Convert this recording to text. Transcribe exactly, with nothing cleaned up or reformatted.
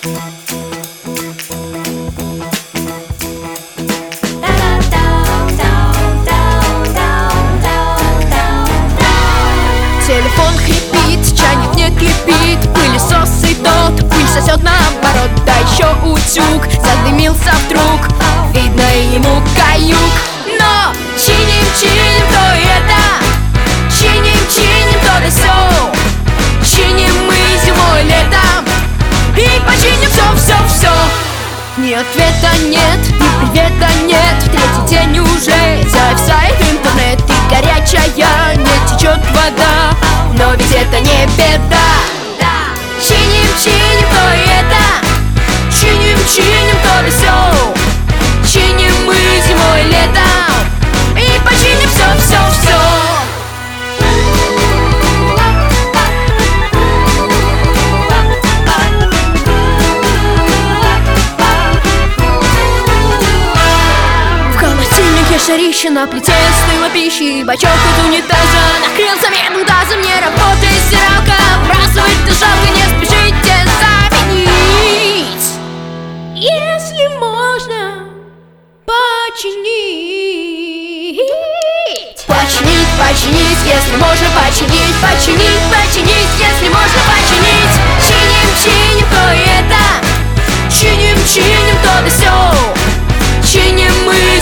Телефон хрипит, чайник не кипит, пылесос и тот пыль сосет наоборот. Да еще утюг задымился вдруг, видно ему каюк. Но чиним-чиним то это, чиним-чиним то да сё, чиним мы зимой, летом и починим все-все-все. Ни ответа нет, ни привета нет, третий день уже зависает интернет. И горячая, не течет вода, но ведь это не беда. Чиним-чиним то это, чиним-чиним то да сё, чиним мы зимой, летом и починим все-все-все. Шарище на плите стыла пищи, бачок от унитаза накрылся медным тазом. Не работает стиралка, выбрасывать то жалко, не спешите заменить. Если можно починить, починить, починить, если можно починить, починить, починить, если можно починить. Чиним, чиним то это, чиним, чиним то да сё, чиним мы